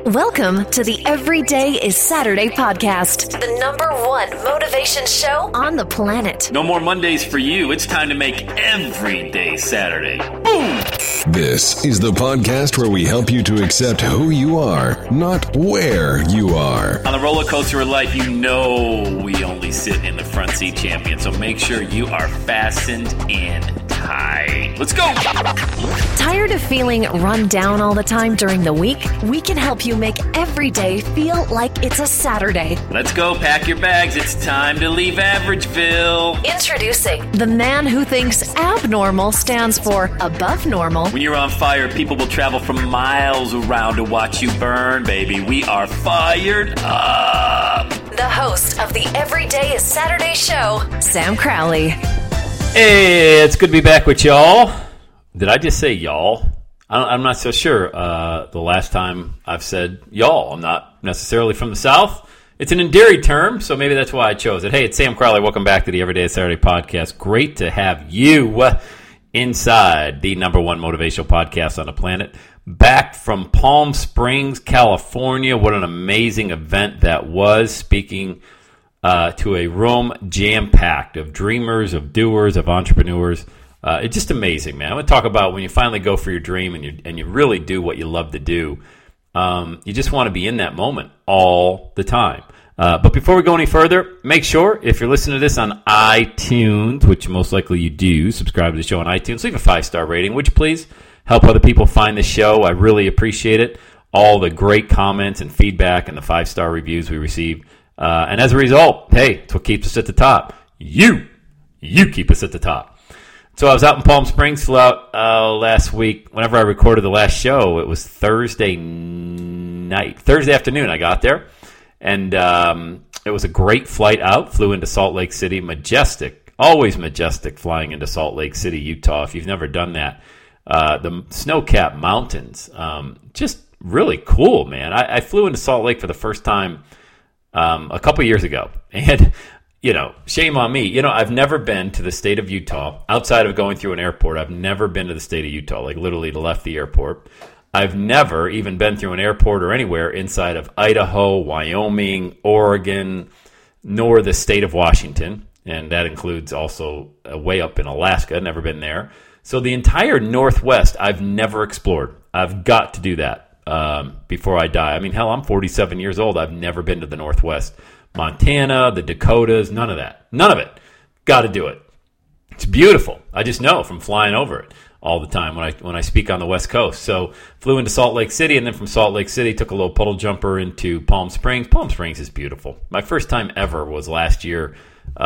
Welcome to the Everyday is Saturday podcast, the #1 motivation show on the planet. No more Mondays for you. It's time to make every day Saturday. Boom! This is the podcast where we help you to accept who you are, not where you are. On the roller coaster of life, you know we only sit in the front seat, champion. So make sure you are fastened in tight. Let's go! Tired of feeling run down all the time during the week? We can help you make every day feel like it's a Saturday. Let's go, pack your bags. It's time to leave Averageville. Introducing the man who thinks abnormal stands for above normal. When you're on fire, people will travel from miles around to watch you burn, baby. We are fired up. The host of the Everyday is Saturday show, Sam Crowley. Hey, it's good to be back with y'all. Did I just say y'all? I'm not so sure. The last time I've said y'all, I'm not necessarily from the South. It's an endearing term, so maybe that's why I chose it. Hey, it's Sam Crowley. Welcome back to the Everyday Saturday podcast. Great to have you inside the #1 motivational podcast on the planet. Back from Palm Springs, California. What an amazing event that was. Speaking to a room jam-packed of dreamers, of doers, of entrepreneurs. It's just amazing, man. I'm going to talk about when you finally go for your dream and you really do what you love to do. You just want to be in that moment all the time. But before we go any further, make sure if you're listening to this on iTunes, which most likely you do, subscribe to the show on iTunes. Leave a 5-star rating, would you please? Help other people find the show. I really appreciate it. All the great comments and feedback and the 5-star reviews we receive. And as a result, hey, it's what keeps us at the top. You keep us at the top. So I was out in Palm Springs, flew out last week. Whenever I recorded the last show, it was Thursday afternoon I got there. And it was a great flight out. Flew into Salt Lake City. Majestic, always majestic flying into Salt Lake City, Utah. If you've never done that. The snow-capped mountains, just really cool, man. I flew into Salt Lake for the first time a couple years ago. And shame on me. I've never been to the state of Utah outside of going through an airport. I've never been to the state of Utah, like literally left the airport. I've never even been through an airport or anywhere inside of Idaho, Wyoming, Oregon, nor the state of Washington. And that includes also way up in Alaska. Never been there. So the entire Northwest, I've never explored. I've got to do that before I die. I mean, hell, I'm 47 years old. I've never been to the Northwest. Montana, the Dakotas, none of that. None of it. Got to do it. It's beautiful. I just know from flying over it all the time when I speak on the West Coast. So flew into Salt Lake City, and then from Salt Lake City took a little puddle jumper into Palm Springs. Palm Springs is beautiful. My first time ever was last year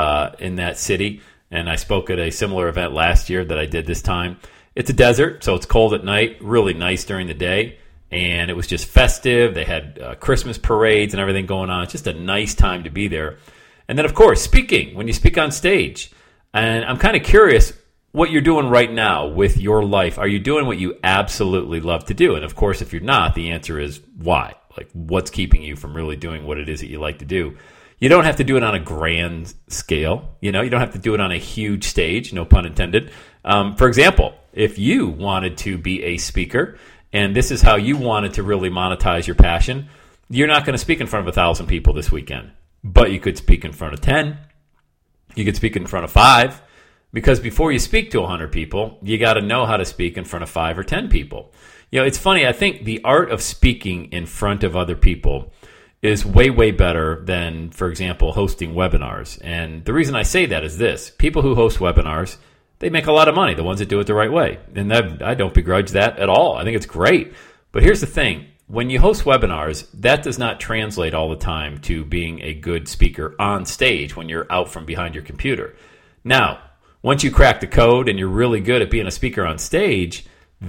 in that city, and I spoke at a similar event last year that I did this time. It's a desert, so it's cold at night, really nice during the day. And it was just festive. They had Christmas parades and everything going on. It's just a nice time to be there. And then, of course, speaking, when you speak on stage. And I'm kind of curious what you're doing right now with your life. Are you doing what you absolutely love to do? And, of course, if you're not, the answer is why? Like, what's keeping you from really doing what it is that you like to do? You don't have to do it on a grand scale. You don't have to do it on a huge stage, no pun intended. For example, if you wanted to be a speaker, and this is how you wanted to really monetize your passion, you're not going to speak in front of 1,000 people this weekend. But you could speak in front of 10. You could speak in front of 5. Because before you speak to 100 people, you got to know how to speak in front of 5 or 10 people. It's funny. I think the art of speaking in front of other people is way, way better than, for example, hosting webinars. And the reason I say that is this. People who host webinars, they make a lot of money, the ones that do it the right way. And I don't begrudge that at all. I think it's great. But here's the thing. When you host webinars, that does not translate all the time to being a good speaker on stage when you're out from behind your computer. Now, once you crack the code and you're really good at being a speaker on stage,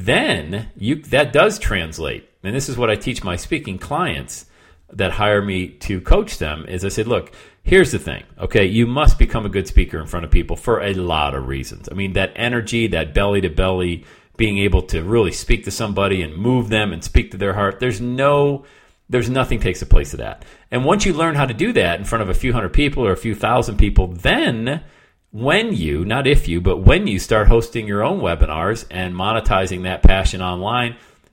then that does translate. And this is what I teach my speaking clients that hire me to coach them is I said, look, here's the thing, okay? You must become a good speaker in front of people for a lot of reasons. I mean, that energy, that belly-to-belly, being able to really speak to somebody and move them and speak to their heart, there's nothing takes the place of that. And once you learn how to do that in front of a few hundred people or a few thousand people, then when you, not if you, but when you start hosting your own webinars and monetizing that passion online,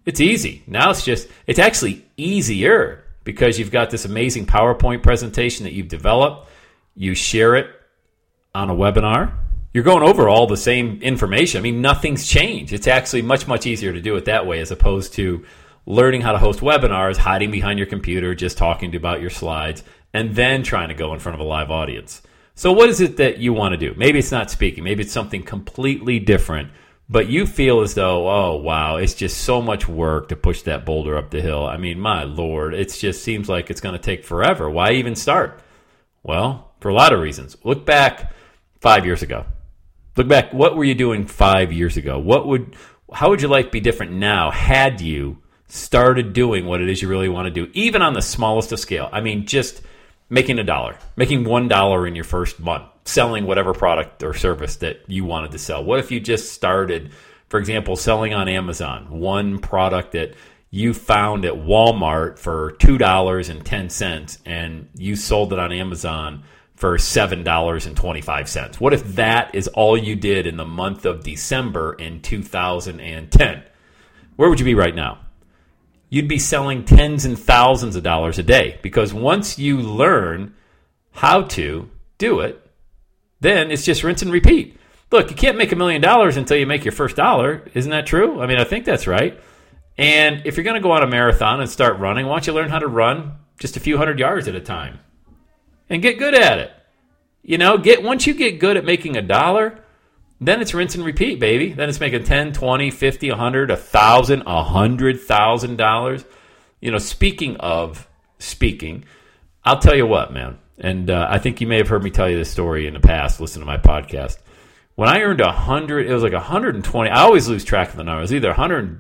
It's easy. Now it's actually easier because you've got this amazing PowerPoint presentation that you've developed. You share it on a webinar. You're going over all the same information. I mean, nothing's changed. It's actually much, much easier to do it that way as opposed to learning how to host webinars, hiding behind your computer, just talking about your slides, and then trying to go in front of a live audience. So what is it that you want to do? Maybe it's not speaking. Maybe it's something completely different, but you feel as though, oh, wow, it's just so much work to push that boulder up the hill. I mean, my Lord, it just seems like it's going to take forever. Why even start? Well, for a lot of reasons. Look back 5 years ago. Look back, what were you doing 5 years ago? How would your life be different now had you started doing what it is you really want to do, even on the smallest of scale? I mean, just making $1, making $1 in your first month, selling whatever product or service that you wanted to sell. What if you just started, for example, selling on Amazon, one product that you found at Walmart for $2.10 and you sold it on Amazon for $7.25. What if that is all you did in the month of December in 2010? Where would you be right now? You'd be selling tens and thousands of dollars a day, because once you learn how to do it, then it's just rinse and repeat. Look, you can't make $1 million until you make your first dollar. Isn't that true? I mean, I think that's right. And if you're going to go on a marathon and start running, why don't you learn how to run just a few hundred yards at a time and get good at it? You know, once you get good at making $1, then it's rinse and repeat, baby. Then it's making $10, $20, $50, $100, $1,000, $100,000. You know, speaking of speaking, I'll tell you what, man. And I think you may have heard me tell you this story in the past. Listen to my podcast. When I earned 100, it was like 120. I always lose track of the numbers. Either $130,000,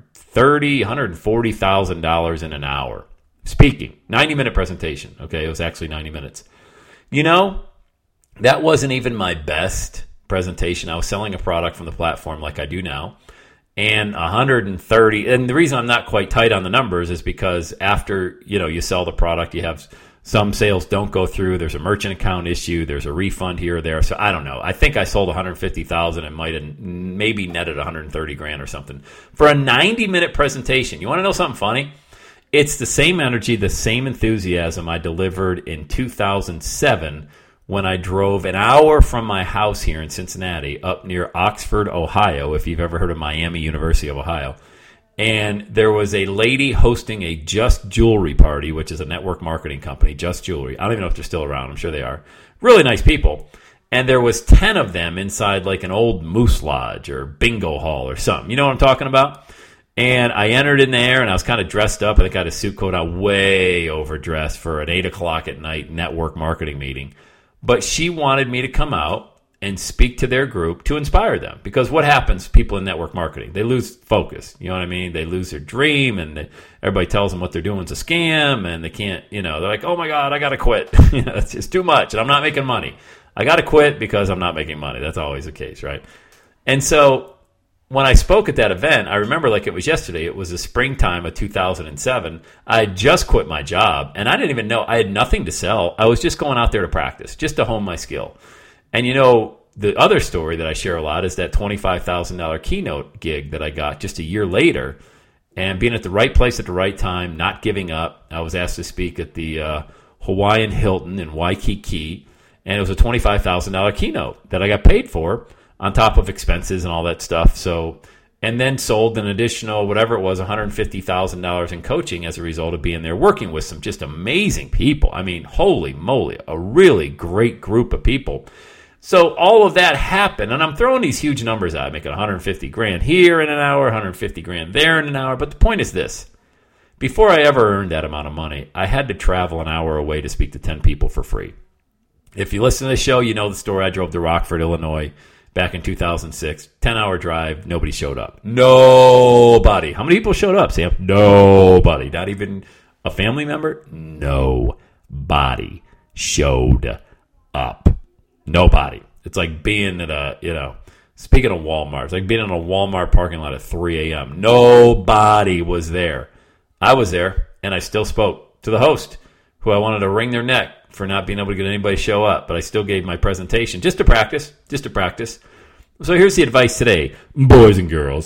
$140,000 in an hour. Speaking, 90-minute presentation. Okay, it was actually 90 minutes. You know, that wasn't even my best presentation. I was selling a product from the platform like I do now, and 130. And the reason I'm not quite tight on the numbers is because after you sell the product, you have some sales don't go through. There's a merchant account issue. There's a refund here or there. So I don't know. I think I sold 150,000 and might have maybe netted 130 grand or something for a 90-minute presentation. You want to know something funny? It's the same energy, the same enthusiasm I delivered in 2007 when I drove an hour from my house here in Cincinnati up near Oxford, Ohio, if you've ever heard of Miami University of Ohio. And there was a lady hosting a Just Jewelry party, which is a network marketing company, Just Jewelry. I don't even know if they're still around. I'm sure they are. Really nice people. And there was 10 of them inside like an old Moose Lodge or bingo hall or something. You know what I'm talking about? And I entered in there, and I was kind of dressed up. I think I had a suit coat on, way overdressed for an 8 o'clock at night network marketing meeting. But she wanted me to come out and speak to their group to inspire them. Because what happens, people in network marketing, they lose focus. You know what I mean? They lose their dream, and everybody tells them what they're doing is a scam, and they can't, they're like, oh my God, I got to quit. It's just too much, and I'm not making money. I got to quit because I'm not making money. That's always the case, right? And so when I spoke at that event, I remember like it was yesterday. It was the springtime of 2007. I had just quit my job, and I didn't even know. I had nothing to sell. I was just going out there to practice, just to hone my skill. And the other story that I share a lot is that $25,000 keynote gig that I got just a year later, and being at the right place at the right time, not giving up. I was asked to speak at the Hawaiian Hilton in Waikiki, and it was a $25,000 keynote that I got paid for on top of expenses and all that stuff. So, and then sold an additional, whatever it was, $150,000 in coaching as a result of being there, working with some just amazing people. I mean, holy moly, a really great group of people. So all of that happened, and I'm throwing these huge numbers out, making 150 grand here in an hour, 150 grand there in an hour. But the point is this: before I ever earned that amount of money, I had to travel an hour away to speak to 10 people for free. If you listen to the show, you know the story. I drove to Rockford, Illinois, back in 2006, 10-hour drive, nobody showed up. Nobody. How many people showed up, Sam? Nobody. Not even a family member? Nobody showed up. Nobody. It's like being at speaking of Walmart, it's like being in a Walmart parking lot at 3 a.m. Nobody was there. I was there, and I still spoke to the host, who I wanted to wring their neck for not being able to get anybody to show up, but I still gave my presentation just to practice. So here's the advice today, boys and girls.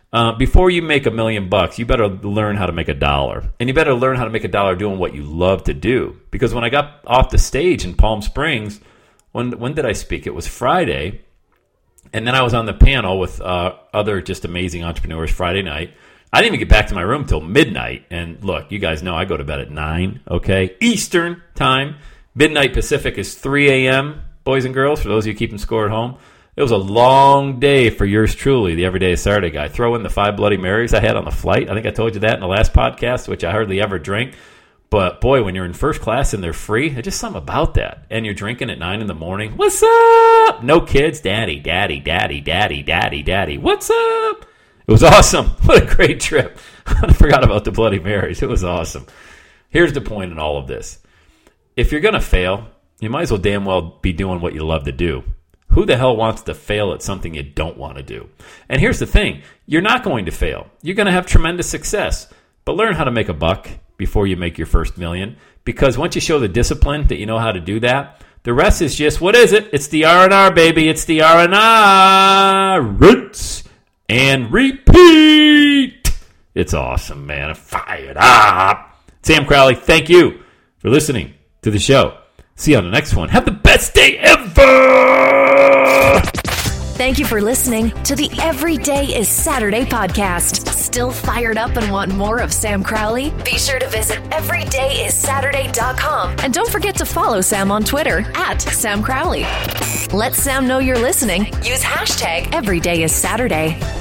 Before you make $1 million, you better learn how to make $1. And you better learn how to make $1 doing what you love to do. Because when I got off the stage in Palm Springs, when did I speak? It was Friday. And then I was on the panel with other just amazing entrepreneurs Friday night. I didn't even get back to my room till midnight. And look, you guys know I go to bed at 9, okay? Eastern time. Midnight Pacific is 3 a.m., boys and girls, for those of you keeping score at home. It was a long day for yours truly, the Everyday Saturday guy. Throw in the 5 Bloody Marys I had on the flight. I think I told you that in the last podcast, which I hardly ever drink. But, boy, when you're in first class and they're free, there's just something about that. And you're drinking at 9 in the morning. What's up? No kids. Daddy, daddy, daddy, daddy, daddy, daddy. What's up? It was awesome. What a great trip. I forgot about the Bloody Marys. It was awesome. Here's the point in all of this. If you're going to fail, you might as well damn well be doing what you love to do. Who the hell wants to fail at something you don't want to do? And here's the thing. You're not going to fail. You're going to have tremendous success. But learn how to make $1 before you make your first $1 million. Because once you show the discipline that you know how to do that, the rest is just, what is it? It's the R&R, baby. It's the R&R. Rinse and repeat. It's awesome, man. Fired up. Sam Crowley, thank you for listening to the show. See you on the next one. Have the best day ever! Thank you for listening to the Everyday is Saturday podcast. Still fired up and want more of Sam Crowley? Be sure to visit everydayissaturday.com. And don't forget to follow Sam on Twitter @Sam Crowley. Let Sam know you're listening. Use #EverydayIsSaturday.